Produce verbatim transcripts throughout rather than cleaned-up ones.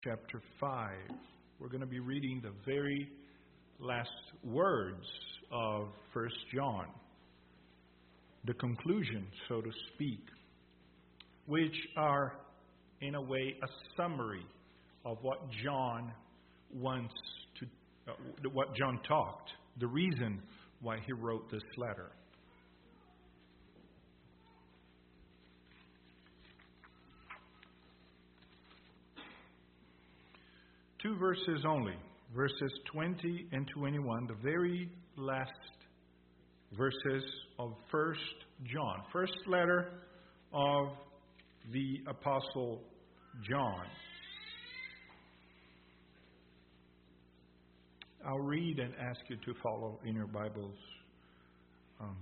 chapter five. We're going to be reading the very last words of First John, the conclusion, so to speak, which are, in a way, a summary of what John wants to, uh, what John talked, the reason why he wrote this letter. Two verses only, verses twenty and twenty-one, the very last verses of First John, first letter of the Apostle John. I'll read and ask you to follow in your Bibles. Um,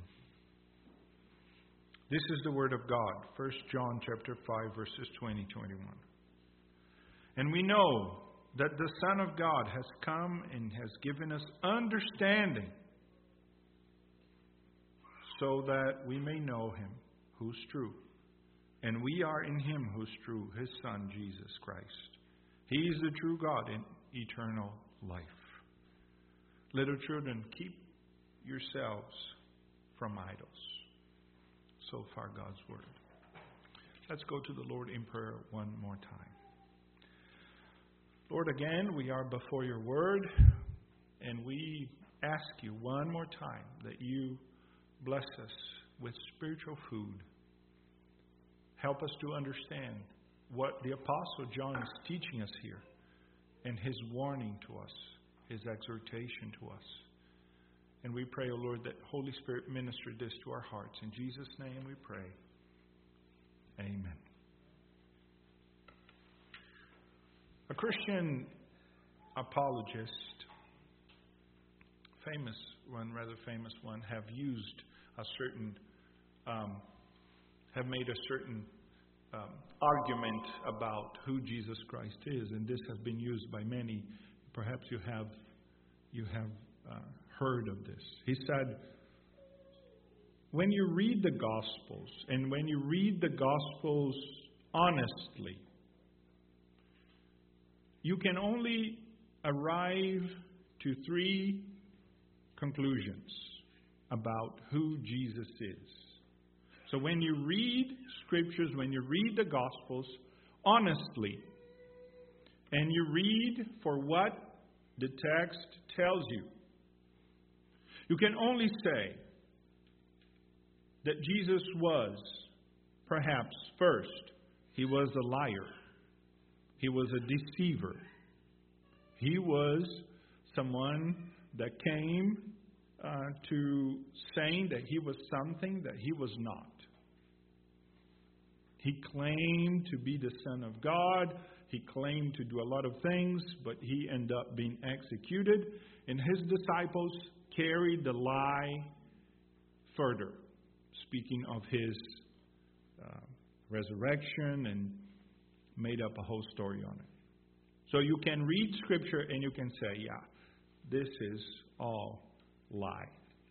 this is the Word of God, First John chapter five, verses twenty to twenty-one. And we know that the Son of God has come and has given us understanding so that we may know Him who's true. And we are in Him who's true, His Son, Jesus Christ. He is the true God in eternal life. Little children, keep yourselves from idols. So far, God's Word. Let's go to the Lord in prayer one more time. Lord, again, we are before your Word, and we ask you one more time that you bless us with spiritual food. Help us to understand what the Apostle John is teaching us here, and his warning to us, his exhortation to us. And we pray, O Lord, that Holy Spirit minister this to our hearts. In Jesus' name we pray. Amen. A Christian apologist, famous one, rather famous one, have used a certain, um, have made a certain um, argument about who Jesus Christ is, and this has been used by many. Perhaps you have, you have uh, heard of this. He said, when you read the Gospels, and when you read the Gospels honestly, you can only arrive to three conclusions about who Jesus is. So when you read Scriptures, when you read the Gospels honestly, and you read for what the text tells you, you can only say that Jesus was, perhaps first, he was a liar. He was a deceiver. He was someone that came uh, to saying that he was something that he was not. He claimed to be the Son of God. He claimed to do a lot of things, but he ended up being executed. And his disciples carried the lie further, speaking of his uh, resurrection, and made up a whole story on it. So you can read Scripture and you can say, yeah, this is all lie.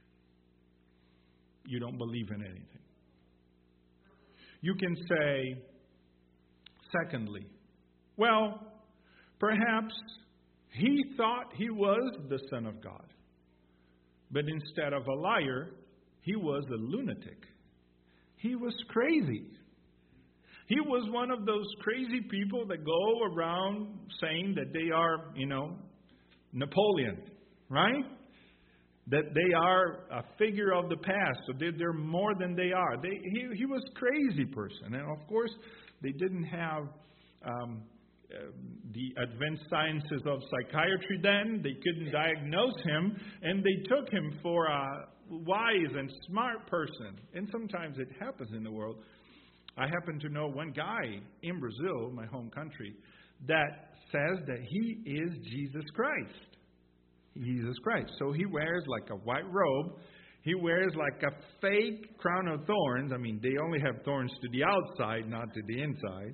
You don't believe in anything. You can say, secondly, well, perhaps he thought he was the Son of God. But instead of a liar, he was a lunatic. He was crazy. He was one of those crazy people that go around saying that they are, you know, Napoleon, right? That they are a figure of the past, so they're, they're more than they are. They, he, he was a crazy person. And of course, they didn't have um, uh, the advanced sciences of psychiatry then. They couldn't diagnose him, and they took him for a wise and smart person. And sometimes it happens in the world. I happen to know one guy in Brazil, my home country, that says that he is Jesus Christ. Jesus Christ. So he wears like a white robe. He wears like a fake crown of thorns. I mean, they only have thorns to the outside, not to the inside.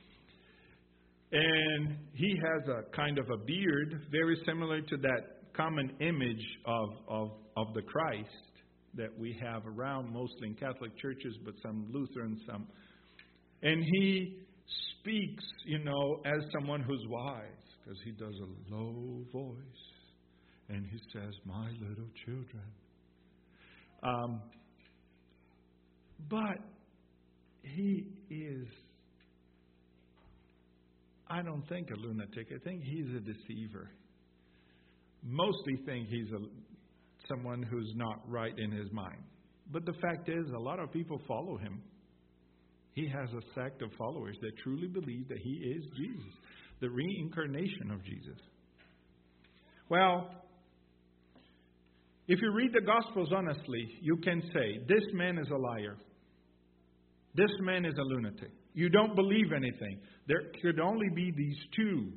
And he has a kind of a beard, very similar to that common image of, of, of the Christ that we have around, mostly in Catholic churches, but some Lutheran, some. And he speaks, you know, as someone who's wise, because he does a low voice and he says, "My little children." Um, but he is, I don't think, a lunatic. I think he's a deceiver. Mostly think he's a, someone who's not right in his mind. But the fact is, a lot of people follow him. He has a sect of followers that truly believe that he is Jesus, the reincarnation of Jesus. Well, if you read the Gospels honestly, you can say, this man is a liar. This man is a lunatic. You don't believe anything. There could only be these two.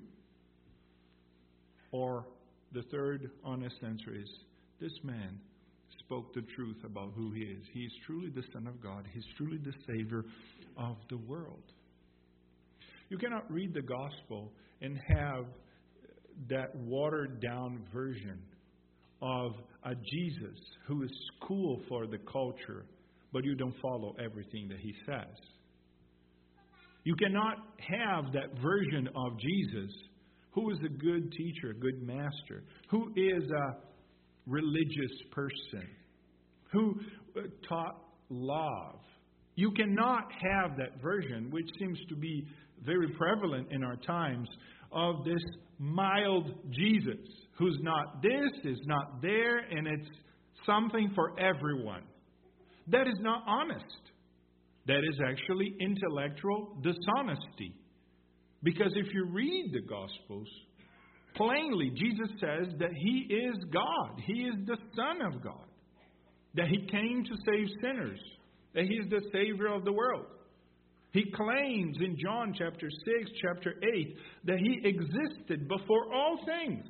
Or the third honest answer is, this man spoke the truth about who he is. He is truly the Son of God. He's truly the Savior of the world. You cannot read the Gospel and have that watered down version of a Jesus who is cool for the culture, but you don't follow everything that he says. You cannot have that version of Jesus who is a good teacher, a good master, who is a religious person, who taught love. You cannot have that version, which seems to be very prevalent in our times, of this mild Jesus, who's not this, is not there, and it's something for everyone. That is not honest. That is actually intellectual dishonesty. Because if you read the Gospels, plainly Jesus says that He is God. He is the Son of God. That He came to save sinners. That He is the Savior of the world. He claims in John chapter six, chapter eight, that He existed before all things.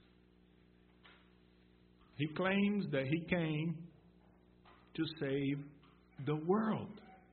He claims that He came to save the world.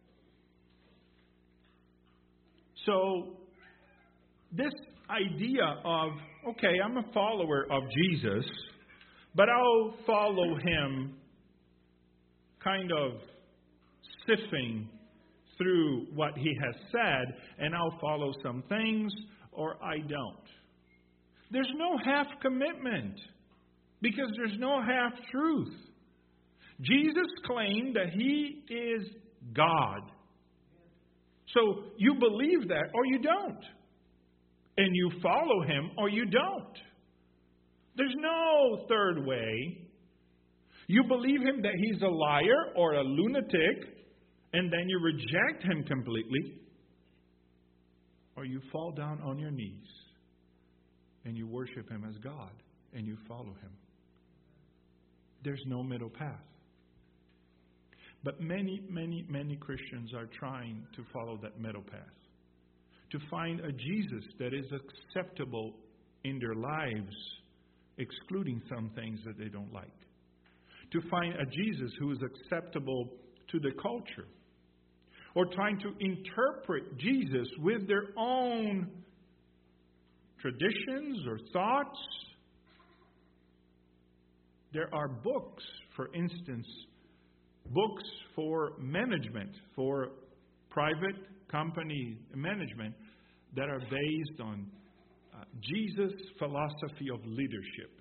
So, this idea of, okay, I'm a follower of Jesus, but I'll follow Him kind of sifting through what He has said, and I'll follow some things, or I don't. There's no half commitment, because there's no half truth. Jesus claimed that He is God. So you believe that or you don't. And you follow Him or you don't. There's no third way. You believe Him that He's a liar or a lunatic, and then you reject Him completely. Or you fall down on your knees and you worship Him as God and you follow Him. There's no middle path. But many, many, many Christians are trying to follow that middle path. To find a Jesus that is acceptable in their lives, excluding some things that they don't like. To find a Jesus who is acceptable to the culture. Or trying to interpret Jesus with their own traditions or thoughts. There are books, for instance, books for management, for private company management, that are based on uh, Jesus' philosophy of leadership.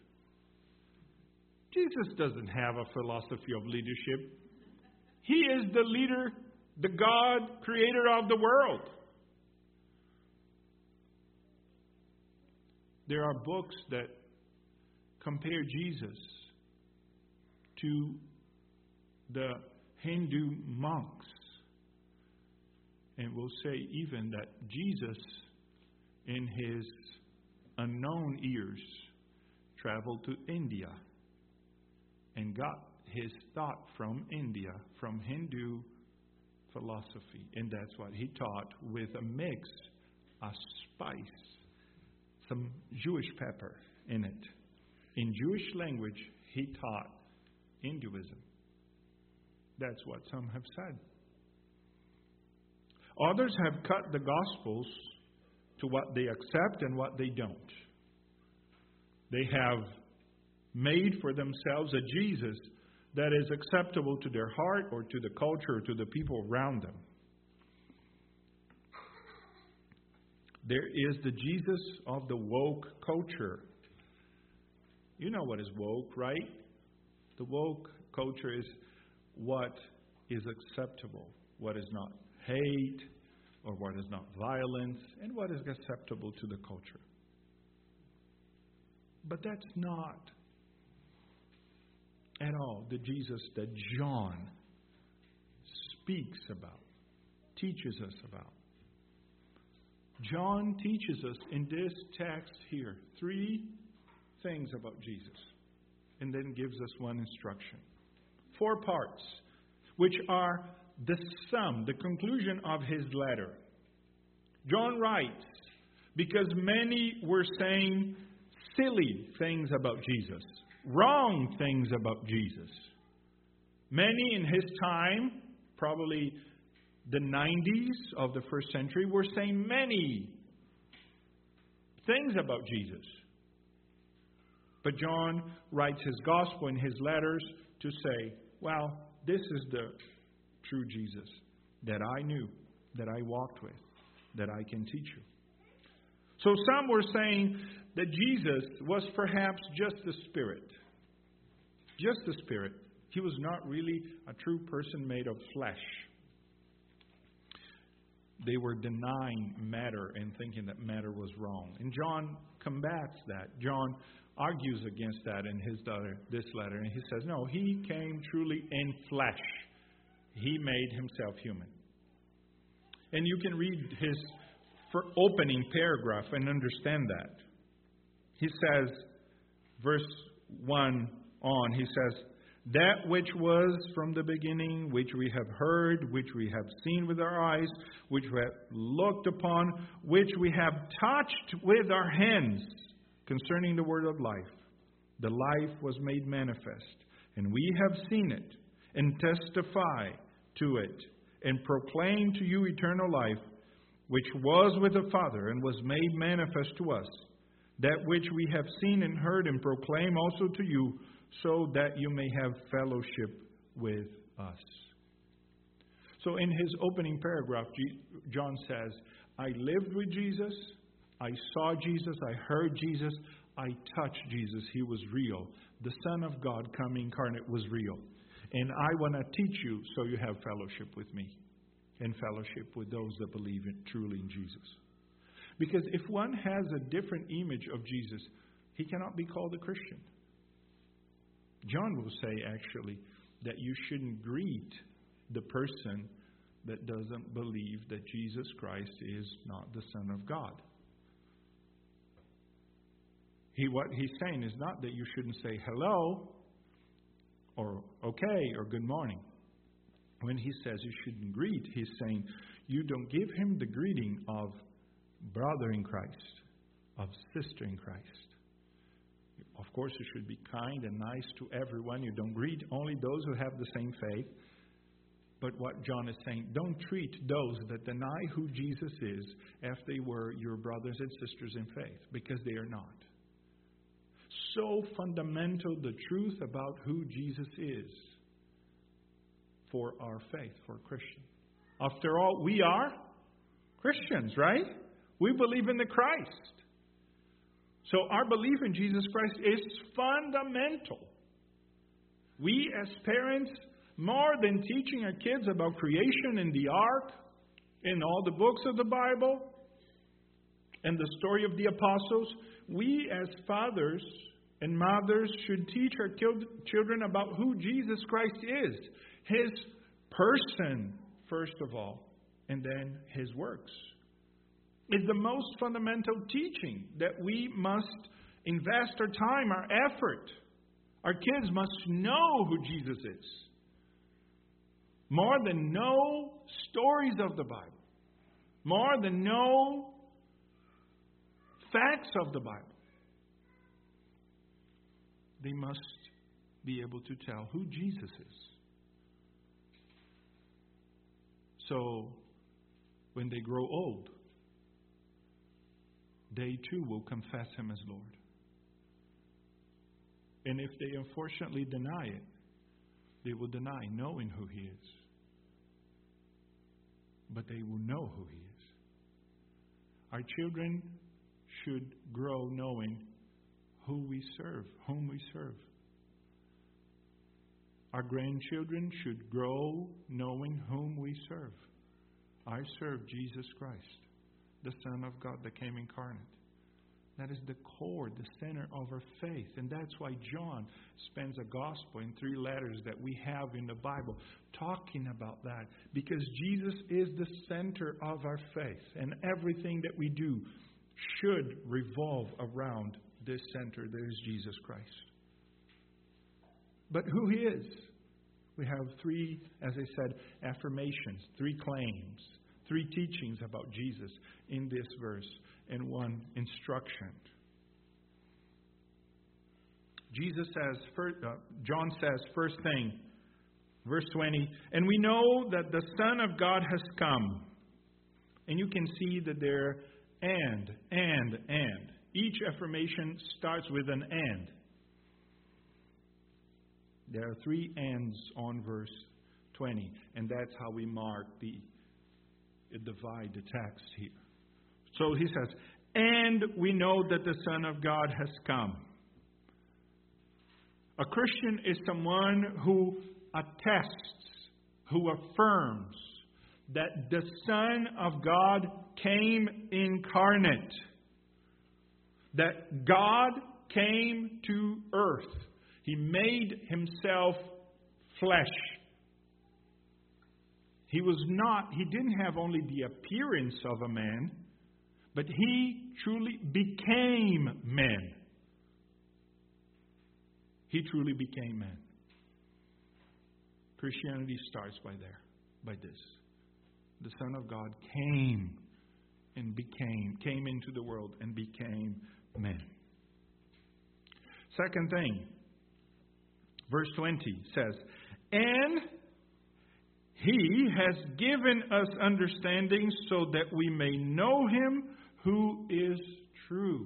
Jesus doesn't have a philosophy of leadership. He is the leader, the God, creator of the world. There are books that compare Jesus to the Hindu monks. And will say even that Jesus, in His unknown years, traveled to India and got his thought from India, from Hindu philosophy. And that's what he taught, with a mix, a spice, some Jewish pepper in it. In Jewish language, he taught Hinduism. That's what some have said. Others have cut the Gospels to what they accept and what they don't. They have made for themselves a Jesus that is acceptable to their heart or to the culture or to the people around them. There is the Jesus of the woke culture. You know what is woke, right? The woke culture is what is acceptable, what is not hate, or what is not violence, and what is acceptable to the culture. But that's not at all the Jesus that John speaks about, teaches us about. John teaches us in this text here three things about Jesus, and then gives us one instruction. Four parts, which are the sum, the conclusion of his letter. John writes, because many were saying silly things about Jesus, wrong things about Jesus. Many in his time, probably the nineties of the first century, were saying many things about Jesus. But John writes his gospel in his letters to say, well, this is the true Jesus that I knew, that I walked with, that I can teach you. So some were saying that Jesus was perhaps just the Spirit. Just the Spirit. He was not really a true person made of flesh. They were denying matter and thinking that matter was wrong. And John combats that. John argues against that in his letter, this letter. And he says, no, he came truly in flesh. He made himself human. And you can read his opening paragraph and understand that. He says, verse one on, he says, that which was from the beginning, which we have heard, which we have seen with our eyes, which we have looked upon, which we have touched with our hands, concerning the word of life. The life was made manifest, and we have seen it, and testify to it, and proclaim to you eternal life, which was with the Father, and was made manifest to us. That which we have seen and heard, and proclaim also to you, so that you may have fellowship with us. So in his opening paragraph, John says, I lived with Jesus, I saw Jesus, I heard Jesus, I touched Jesus. He was real. The Son of God come incarnate was real. And I want to teach you so you have fellowship with me and fellowship with those that believe in, truly in Jesus. Because if one has a different image of Jesus, he cannot be called a Christian. John will say, actually, that you shouldn't greet the person that doesn't believe that Jesus Christ is not the Son of God. He, what he's saying is not that you shouldn't say hello, or okay, or good morning. When he says you shouldn't greet, he's saying you don't give him the greeting of brother in Christ, of sister in Christ. Of course, you should be kind and nice to everyone. You don't greet only those who have the same faith. But what John is saying, don't treat those that deny who Jesus is as they were your brothers and sisters in faith, because they are not. So fundamental the truth about who Jesus is for our faith, for Christian. After all, we are Christians, right? We believe in the Christ. So our belief in Jesus Christ is fundamental. We as parents, more than teaching our kids about creation and the ark, in all the books of the Bible, and the story of the apostles, we as fathers and mothers should teach our children about who Jesus Christ is. His person, first of all, and then His works. Is the most fundamental teaching that we must invest our time, our effort. Our kids must know who Jesus is. More than know stories of the Bible. More than know facts of the Bible. They must be able to tell who Jesus is. So, when they grow old, they too will confess Him as Lord. And if they unfortunately deny it, they will deny knowing who He is. But they will know who He is. Our children should grow knowing who we serve, whom we serve. Our grandchildren should grow knowing whom we serve. I serve Jesus Christ, the Son of God that came incarnate. That is the core, the center of our faith. And that's why John spends a gospel in three letters that we have in the Bible talking about that. Because Jesus is the center of our faith. And everything that we do should revolve around this center. There is Jesus Christ. But who He is. We have three, as I said, affirmations, three claims, three teachings about Jesus in this verse, and one instruction. Jesus says, first, uh, John says, first thing, verse twenty, and we know that the Son of God has come. And you can see that there and, and, and. Each affirmation starts with an and. There are three ands on verse twenty, and that's how we mark the divide the text here. So he says, and we know that the Son of God has come. A Christian is someone who attests, who affirms that the Son of God came incarnate. That God came to earth. He made Himself flesh. He was not, He didn't have only the appearance of a man, but He truly became man. He truly became man. Christianity starts by there, by this. The Son of God came and became, came into the world and became man. Second thing, verse twenty says, and He has given us understanding so that we may know Him who is true.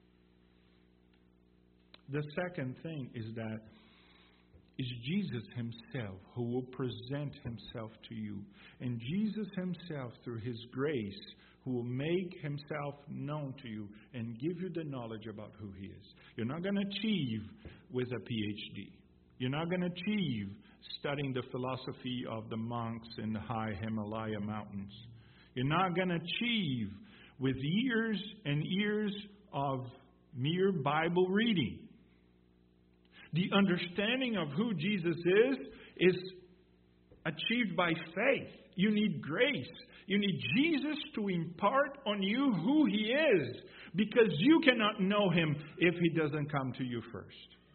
The second thing is that it's Jesus Himself who will present Himself to you. And Jesus Himself, through His grace, who will make Himself known to you and give you the knowledge about who He is. You're not going to achieve with a P H D. You're not going to achieve studying the philosophy of the monks in the high Himalaya mountains. You're not going to achieve with years and years of mere Bible reading. The understanding of who Jesus is is achieved by faith. You need grace. You need Jesus to impart on you who He is, because you cannot know Him if He doesn't come to you first.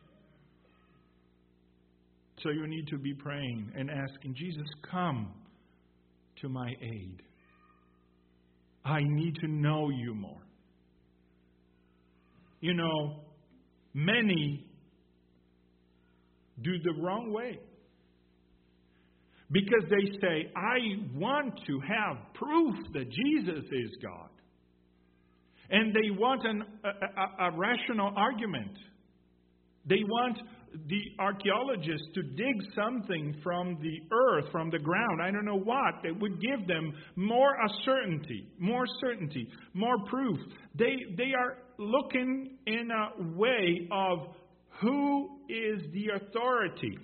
So you need to be praying and asking, Jesus, come to my aid. I need to know You more. You know, many do the wrong way. Because they say, I want to have proof that Jesus is God. And they want an, a, a, a rational argument. They want the archaeologists to dig something from the earth, from the ground, I don't know what, that would give them more certainty, more certainty, more proof. They, they are looking in a way of who is the authority.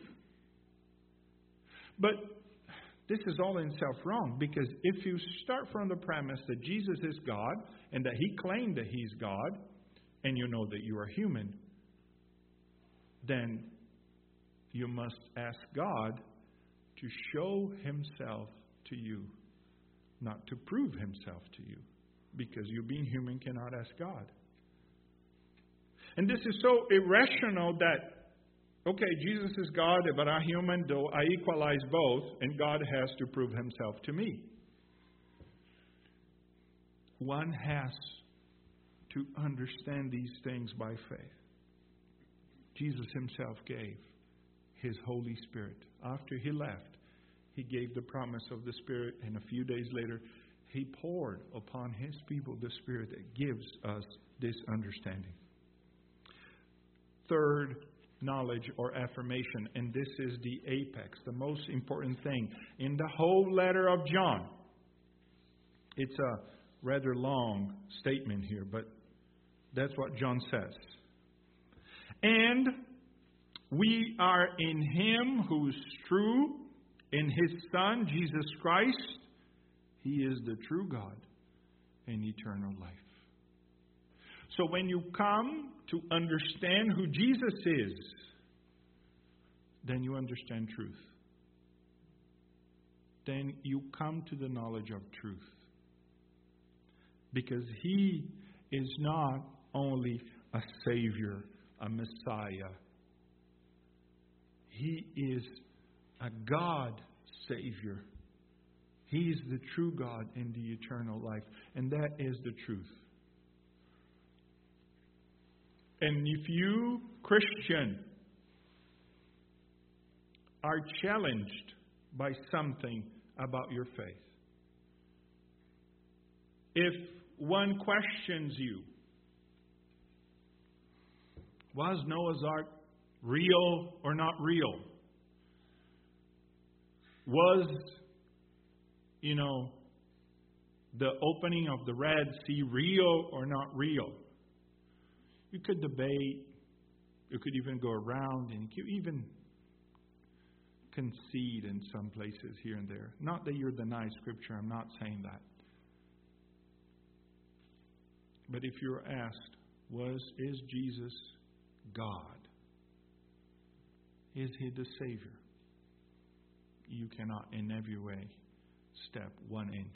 But this is all in itself wrong, because if you start from the premise that Jesus is God and that He claimed that He's God, and you know that you are human, then you must ask God to show Himself to you, not to prove Himself to you, because you being human cannot ask God. And this is so irrational that, okay, Jesus is God, but I'm human, though I equalize both, and God has to prove Himself to me. One has to understand these things by faith. Jesus Himself gave His Holy Spirit. After He left, He gave the promise of the Spirit, and a few days later, He poured upon His people the Spirit that gives us this understanding. Third, knowledge or affirmation, and this is the apex, the most important thing in the whole letter of John. It's a rather long statement here, but that's what John says. And we are in Him who is true, in His Son, Jesus Christ. He is the true God and eternal life. So when you come to understand who Jesus is, then you understand truth. Then you come to the knowledge of truth. Because He is not only a Savior, a Messiah. He is a God Savior. He is the true God in the eternal life. And that is the truth. And if you, Christian, are challenged by something about your faith, if one questions you, was Noah's Ark real or not real? Was, you know, the opening of the Red Sea real or not real? You could debate. You could even go around and you could even concede in some places here and there. Not that you're denying Scripture. I'm not saying that. But if you're asked, was is Jesus God? Is He the Savior? You cannot in every way step one inch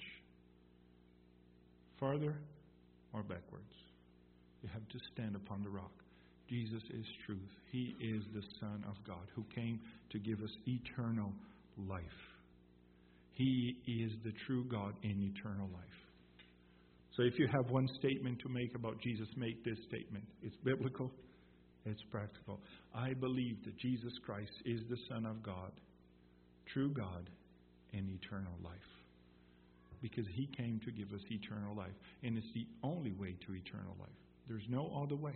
farther or backwards. You have to stand upon the rock. Jesus is truth. He is the Son of God who came to give us eternal life. He is the true God in eternal life. So if you have one statement to make about Jesus, make this statement. It's biblical. It's practical. I believe that Jesus Christ is the Son of God, true God, and eternal life. Because He came to give us eternal life. And it's the only way to eternal life. There's no other way.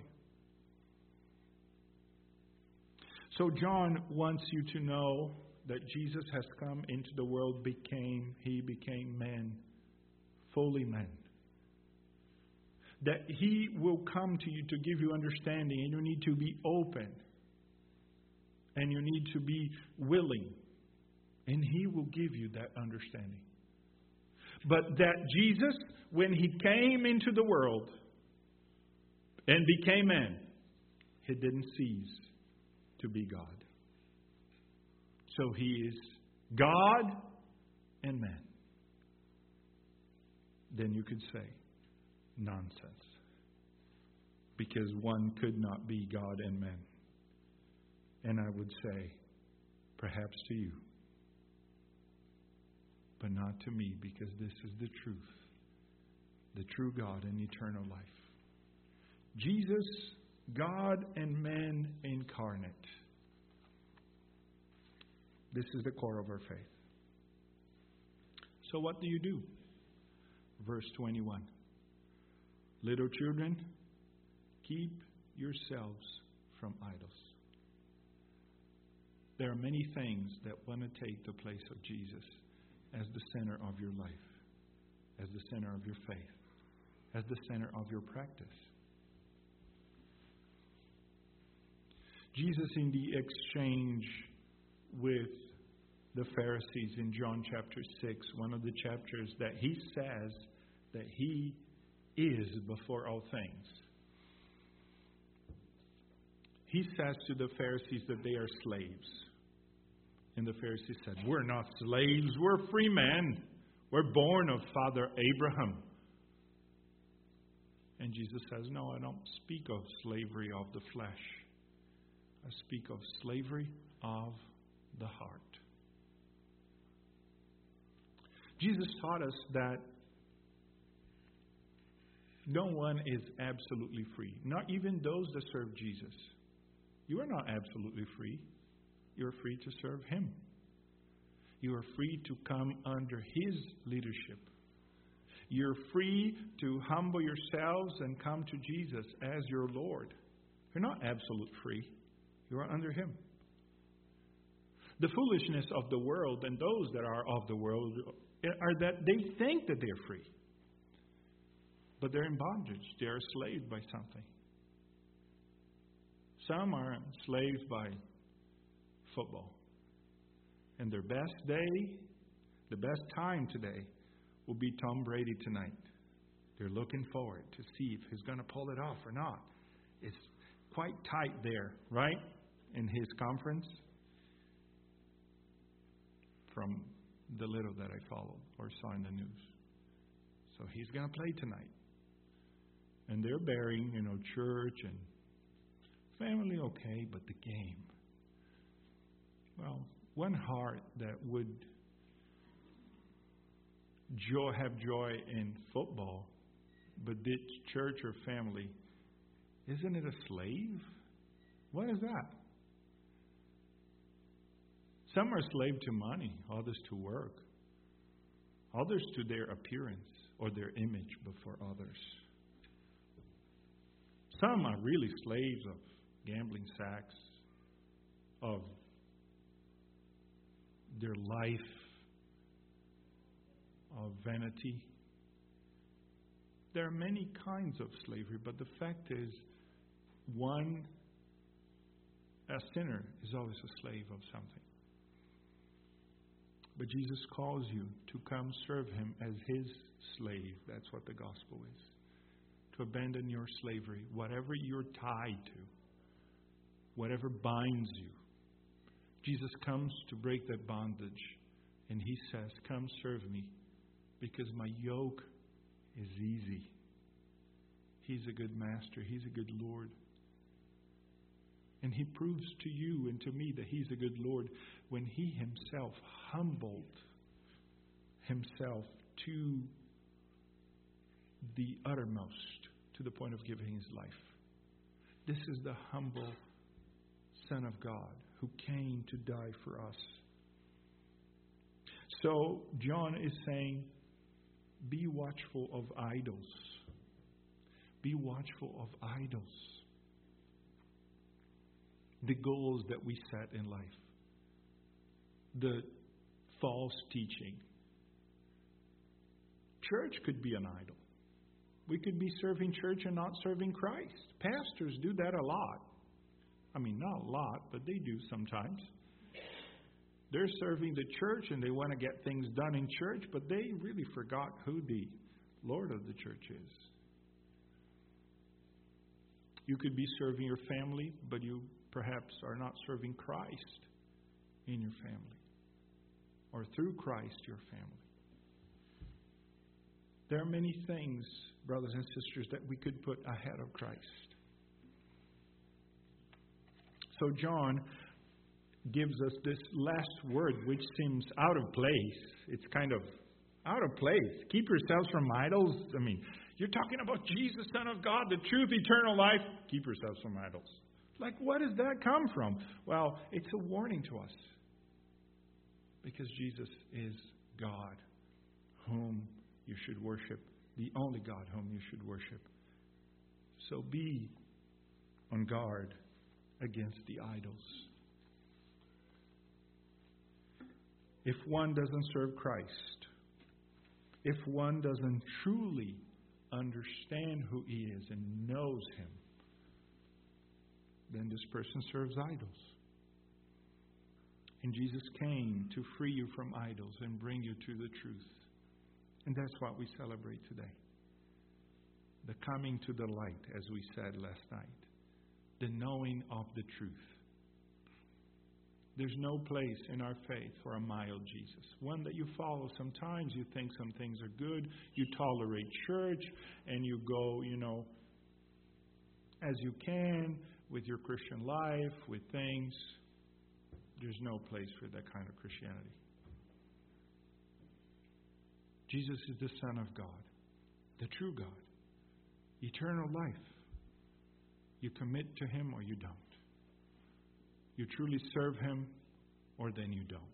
So John wants you to know that Jesus has come into the world, became, He became man, fully man. That He will come to you to give you understanding, and you need to be open. And you need to be willing. And He will give you that understanding. But that Jesus, when He came into the world and became man, He didn't cease to be God. So He is God and man. Then you could say, nonsense. Because one could not be God and man. And I would say, perhaps to you. But not to me, because this is the truth. The true God and eternal life. Jesus, God and man incarnate. This is the core of our faith. So what do you do? Verse twenty-one. Little children, keep yourselves from idols. There are many things that want to take the place of Jesus as the center of your life, as the center of your faith, as the center of your practice. Jesus, in the exchange with the Pharisees in John chapter six, one of the chapters that He says that He is before all things. He says to the Pharisees that they are slaves. And the Pharisees said, we're not slaves, we're free men. We're born of Father Abraham. And Jesus says, no, I don't speak of slavery of the flesh. I speak of slavery of the heart. Jesus taught us that no one is absolutely free. Not even those that serve Jesus. You are not absolutely free. You are free to serve Him. You are free to come under His leadership. You're free to humble yourselves and come to Jesus as your Lord. You're not absolute free. You are under Him. The foolishness of the world and those that are of the world are that they think that they're free. But they're in bondage. They're enslaved by something. Some are enslaved by football. And their best day, the best time today, will be Tom Brady tonight. They're looking forward to see if he's going to pull it off or not. It's quite tight there, right? In his conference. From the little that I followed or saw in the news. So he's going to play tonight. And they're bearing, you know, church and family okay, but the game. Well, one heart that would joy, have joy in football, but ditch church or family, isn't it a slave? What is that? Some are slave to money, others to work, others to their appearance or their image before others. Some are really slaves of gambling sacks, of their life, of vanity. There are many kinds of slavery, but the fact is, one, a sinner is always a slave of something. But Jesus calls you to come serve Him as His slave. That's what the gospel is. To abandon your slavery, whatever you're tied to, whatever binds you. Jesus comes to break that bondage. And He says, come serve me because my yoke is easy. He's a good master. He's a good Lord. And He proves to you and to me that He's a good Lord when He Himself humbled Himself to the uttermost, to the point of giving His life. This is the humble Son of God who came to die for us. So John is saying, be watchful of idols. Be watchful of idols. The goals that we set in life. The false teaching. Church could be an idol. We could be serving church and not serving Christ. Pastors do that a lot. I mean, not a lot, but they do sometimes. They're serving the church and they want to get things done in church, but they really forgot who the Lord of the church is. You could be serving your family, but you perhaps are not serving Christ in your family, or through Christ your family. There are many things, brothers and sisters, that we could put ahead of Christ. So John gives us this last word, which seems out of place. It's kind of out of place. Keep yourselves from idols. I mean, you're talking about Jesus, Son of God, the truth, eternal life. Keep yourselves from idols. Like, what does that come from? Well, it's a warning to us. Because Jesus is God, whom you should worship. The only God whom you should worship. So be on guard against the idols. If one doesn't serve Christ, if one doesn't truly understand who He is and knows Him, then this person serves idols. And Jesus came to free you from idols and bring you to the truth. And that's what we celebrate today. The coming to the light, as we said last night. The knowing of the truth. There's no place in our faith for a mild Jesus. One that you follow. Sometimes you think some things are good. You tolerate church. And you go, you know, as you can with your Christian life, with things. There's no place for that kind of Christianity. Jesus is the Son of God. The true God. Eternal life. You commit to Him or you don't. You truly serve Him, or then you don't.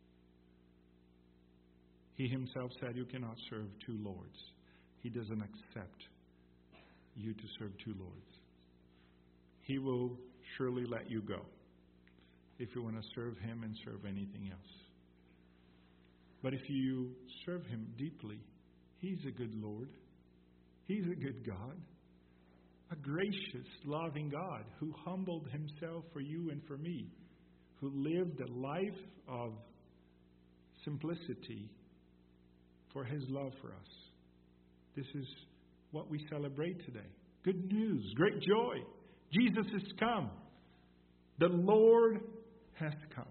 He Himself said you cannot serve two lords. He doesn't accept you to serve two lords. He will surely let you go if you want to serve Him and serve anything else. But if you serve Him deeply, He's a good Lord. He's a good God, a gracious, loving God who humbled himself for you and for me, who lived a life of simplicity for his love for us. This is what we celebrate today. Good news, great joy. Jesus has come. The Lord has come.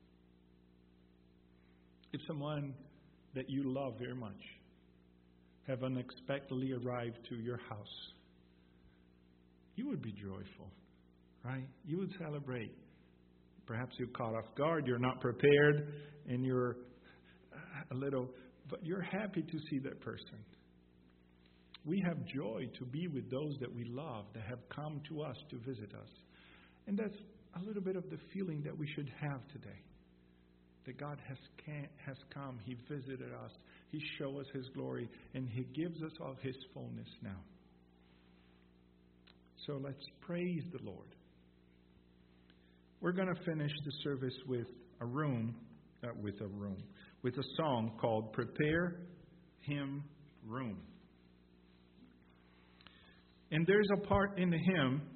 If someone that you love very much have unexpectedly arrived to your house, you would be joyful, right? You would celebrate. Perhaps you're caught off guard, you're not prepared, and you're a little, but you're happy to see that person. We have joy to be with those that we love, that have come to us to visit us. And that's a little bit of the feeling that we should have today. That God has can, has come, He visited us, He showed us His glory, and He gives us of His fullness now. So let's praise the Lord. We're going to finish the service with a room, uh, with a room, with a song called Prepare Him Room. And there's a part in the hymn